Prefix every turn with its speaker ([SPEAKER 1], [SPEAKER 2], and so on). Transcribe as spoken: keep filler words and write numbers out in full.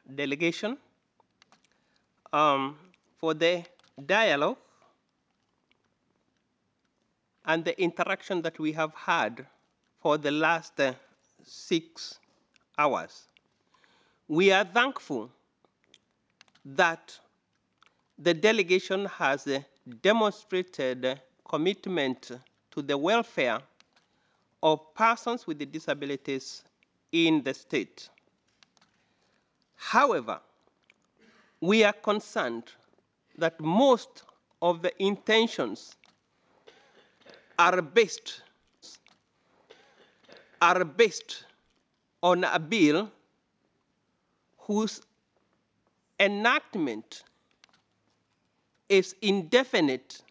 [SPEAKER 1] delegation um, for the dialogue and the interaction that we have had for the last uh, six hours. We are thankful that the delegation has uh, demonstrated uh, commitment to the welfare of persons with disabilities in the state. However, we are concerned that most of the intentions are based are based on a bill whose enactment is indefinite